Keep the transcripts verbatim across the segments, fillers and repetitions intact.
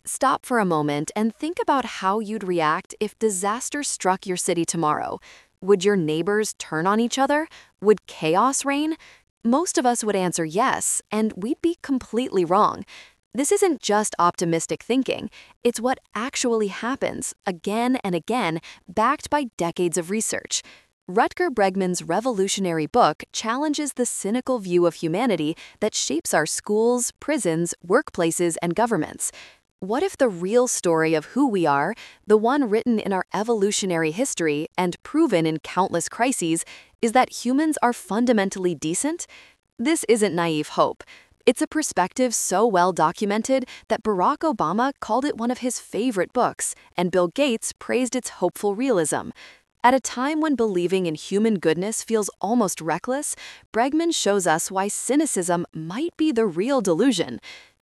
Stop for a moment and think about how you'd react if disaster struck your city tomorrow. Would your neighbors turn on each other? Would chaos reign? Most of us would answer yes, and we'd be completely wrong. This isn't just optimistic thinking, it's what actually happens again and again, backed by decades of research. Rutger Bregman's revolutionary book challenges the cynical view of humanity that shapes our schools, prisons, workplaces, and governments. What if the real story of who we are, the one written in our evolutionary history and proven in countless crises, is that humans are fundamentally decent? This isn't naive hope. It's a perspective so well documented that Barack Obama called it one of his favorite books, and Bill Gates praised its hopeful realism. At a time when believing in human goodness feels almost reckless, Bregman shows us why cynicism might be the real delusion.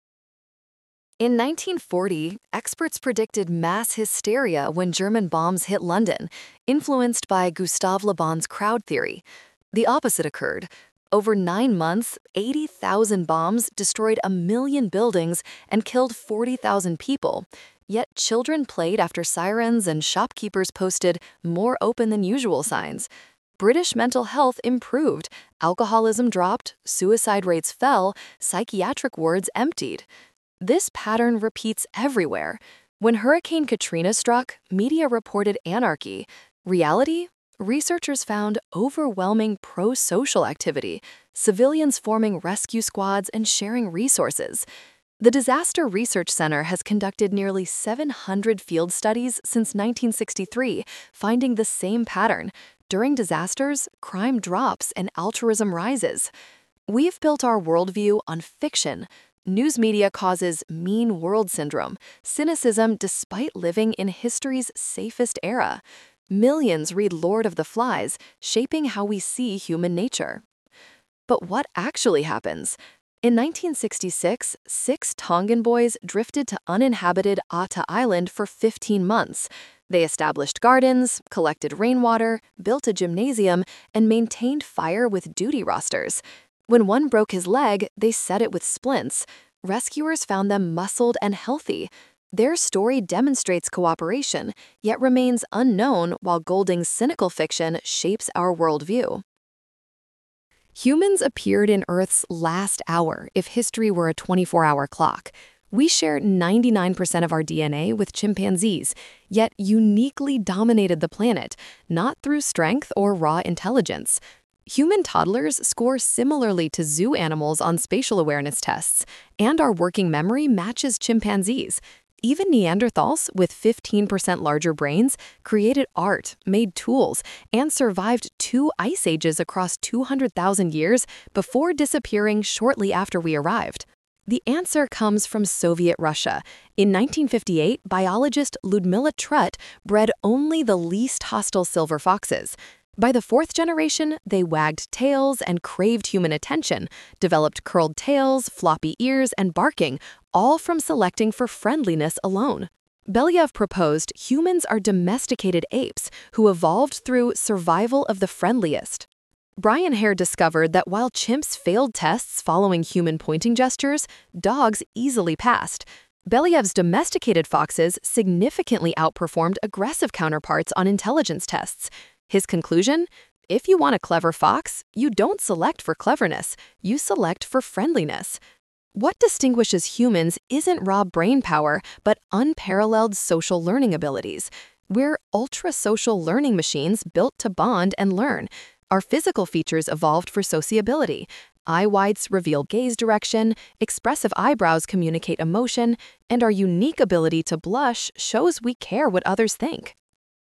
In nineteen forty, experts predicted mass hysteria when German bombs hit London, influenced by Gustave Le Bon's crowd theory. The opposite occurred. Over nine months, eighty thousand bombs destroyed a million buildings and killed forty thousand people. Yet children played after sirens and shopkeepers posted more open than usual signs. British mental health improved, alcoholism dropped, suicide rates fell, psychiatric wards emptied. This pattern repeats everywhere. When Hurricane Katrina struck, media reported anarchy. Reality? Researchers found overwhelming pro-social activity, civilians forming rescue squads and sharing resources. The Disaster Research Center has conducted nearly seven hundred field studies since nineteen sixty-three, finding the same pattern. During disasters, crime drops and altruism rises. We've built our worldview on fiction. News media causes mean world syndrome, cynicism despite living in history's safest era. Millions read Lord of the Flies, shaping how we see human nature. But what actually happens? In nineteen sixty-six, six Tongan boys drifted to uninhabited Ata Island for fifteen months. They established gardens, collected rainwater, built a gymnasium, and maintained fire with duty rosters. When one broke his leg, they set it with splints. Rescuers found them muscled and healthy. Their story demonstrates cooperation, yet remains unknown while Golding's cynical fiction shapes our worldview. Humans appeared in Earth's last hour if history were a twenty-four hour clock. We share ninety-nine percent of our D N A with chimpanzees, yet uniquely dominated the planet, not through strength or raw intelligence. Human toddlers score similarly to zoo animals on spatial awareness tests, and our working memory matches chimpanzees. Even Neanderthals, with fifteen percent larger brains, created art, made tools, and survived two ice ages across two hundred thousand years before disappearing shortly after we arrived. The answer comes from Soviet Russia. In nineteen fifty-eight, biologist Ludmila Trut bred only the least hostile silver foxes. By the fourth generation, they wagged tails and craved human attention, developed curled tails, floppy ears, and barking, all from selecting for friendliness alone. Belyaev proposed humans are domesticated apes who evolved through survival of the friendliest. Brian Hare discovered that while chimps failed tests following human pointing gestures, dogs easily passed. Belyev's domesticated foxes significantly outperformed aggressive counterparts on intelligence tests. His conclusion? If you want a clever fox, you don't select for cleverness, you select for friendliness. What distinguishes humans isn't raw brain power, but unparalleled social learning abilities. We're ultra-social learning machines built to bond and learn. Our physical features evolved for sociability. Eye whites reveal gaze direction, expressive eyebrows communicate emotion, and our unique ability to blush shows we care what others think.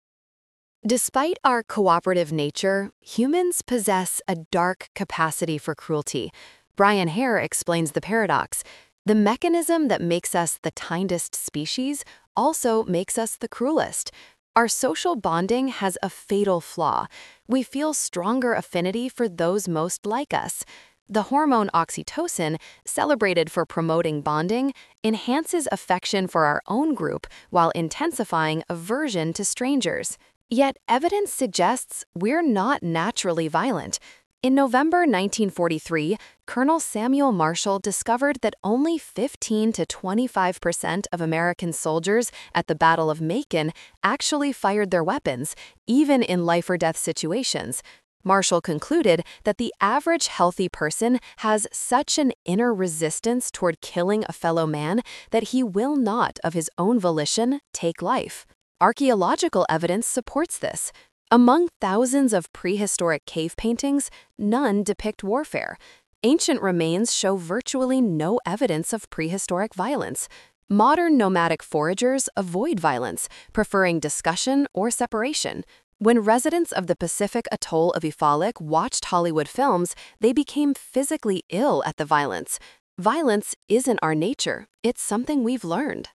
Despite our cooperative nature, humans possess a dark capacity for cruelty. Brian Hare explains the paradox. The mechanism that makes us the kindest species also makes us the cruelest. Our social bonding has a fatal flaw. We feel stronger affinity for those most like us. The hormone oxytocin, celebrated for promoting bonding, enhances affection for our own group while intensifying aversion to strangers. Yet evidence suggests we're not naturally violent. In November nineteen forty-three, Colonel Samuel Marshall discovered that only fifteen to twenty-five percent of American soldiers at the Battle of Macon actually fired their weapons, even in life-or-death situations. Marshall concluded that the average healthy person has such an inner resistance toward killing a fellow man that he will not, of his own volition, take life. Archaeological evidence supports this. Among thousands of prehistoric cave paintings, none depict warfare. Ancient remains show virtually no evidence of prehistoric violence. Modern nomadic foragers avoid violence, preferring discussion or separation. When residents of the Pacific atoll of Ifalik watched Hollywood films, they became physically ill at the violence. Violence isn't our nature, it's something we've learned.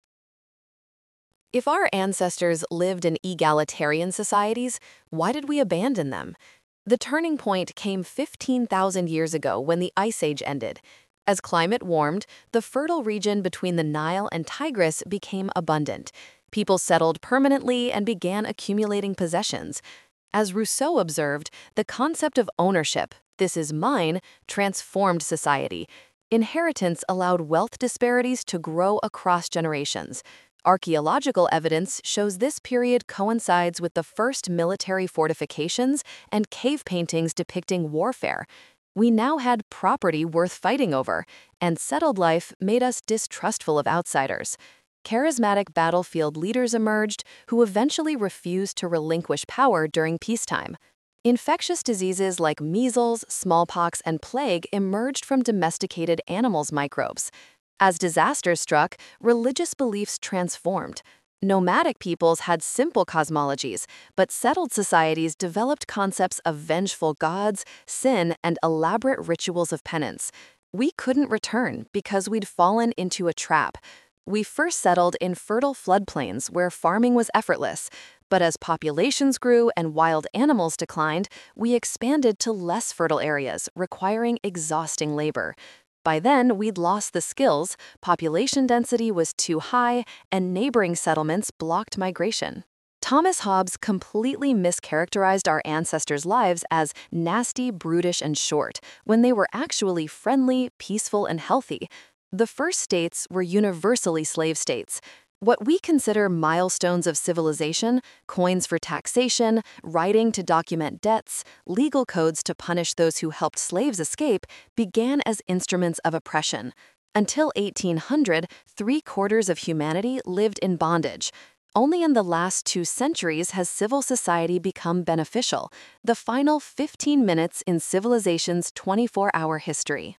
If our ancestors lived in egalitarian societies, why did we abandon them? The turning point came fifteen thousand years ago when the Ice Age ended. As climate warmed, the fertile region between the Nile and Tigris became abundant. People settled permanently and began accumulating possessions. As Rousseau observed, the concept of ownership, "this is mine," transformed society. Inheritance allowed wealth disparities to grow across generations. Archaeological evidence shows this period coincides with the first military fortifications and cave paintings depicting warfare. We now had property worth fighting over, and settled life made us distrustful of outsiders. Charismatic battlefield leaders emerged who eventually refused to relinquish power during peacetime. Infectious diseases like measles, smallpox, and plague emerged from domesticated animals' microbes. As disasters struck, religious beliefs transformed. Nomadic peoples had simple cosmologies, but settled societies developed concepts of vengeful gods, sin, and elaborate rituals of penance. We couldn't return because we'd fallen into a trap. We first settled in fertile floodplains where farming was effortless, but as populations grew and wild animals declined, we expanded to less fertile areas, requiring exhausting labor. By then, we'd lost the skills, population density was too high, and neighboring settlements blocked migration. Thomas Hobbes completely mischaracterized our ancestors' lives as nasty, brutish, and short, when they were actually friendly, peaceful, and healthy. The first states were universally slave states. What we consider milestones of civilization, coins for taxation, writing to document debts, legal codes to punish those who helped slaves escape, began as instruments of oppression. Until eighteen hundred, three-quarters of humanity lived in bondage. Only in the last two centuries has civil society become beneficial, the final fifteen minutes in civilization's twenty-four hour history.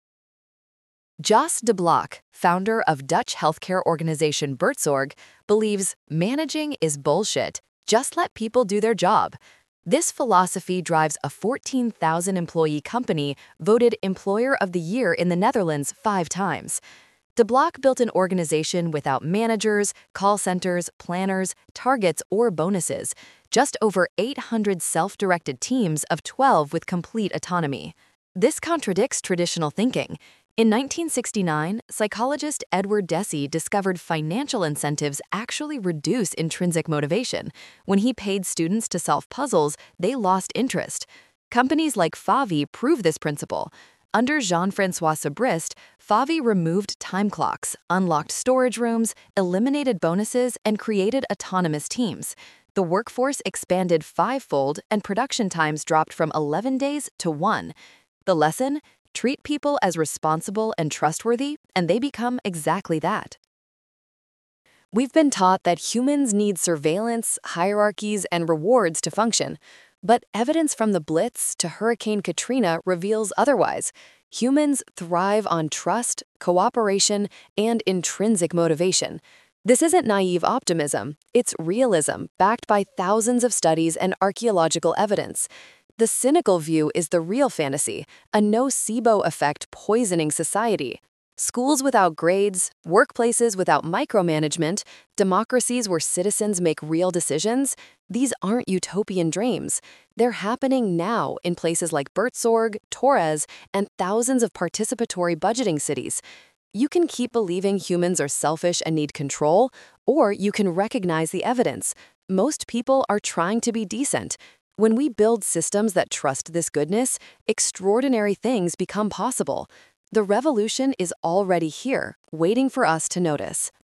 Jos de Blok, founder of Dutch healthcare organization Buurtzorg, believes managing is bullshit. Just let people do their job. This philosophy drives a fourteen thousand employee company voted Employer of the Year in the Netherlands five times. De Blok built an organization without managers, call centers, planners, targets, or bonuses, just over eight hundred self-directed teams of twelve with complete autonomy. This contradicts traditional thinking. In nineteen sixty-nine, psychologist Edward Deci discovered financial incentives actually reduce intrinsic motivation. When he paid students to solve puzzles, they lost interest. Companies like Favi prove this principle. Under Jean-François Sabrist, Favi removed time clocks, unlocked storage rooms, eliminated bonuses, and created autonomous teams. The workforce expanded fivefold, and production times dropped from eleven days to one. The lesson? Treat people as responsible and trustworthy, and they become exactly that. We've been taught that humans need surveillance, hierarchies, and rewards to function. But evidence from the Blitz to Hurricane Katrina reveals otherwise. Humans thrive on trust, cooperation, and intrinsic motivation. This isn't naive optimism, it's realism backed by thousands of studies and archaeological evidence. The cynical view is the real fantasy, a nocebo effect poisoning society. Schools without grades, workplaces without micromanagement, democracies where citizens make real decisions, these aren't utopian dreams. They're happening now in places like Buurtzorg, Torres, and thousands of participatory budgeting cities. You can keep believing humans are selfish and need control, or you can recognize the evidence. Most people are trying to be decent. When we build systems that trust this goodness, extraordinary things become possible. The revolution is already here, waiting for us to notice.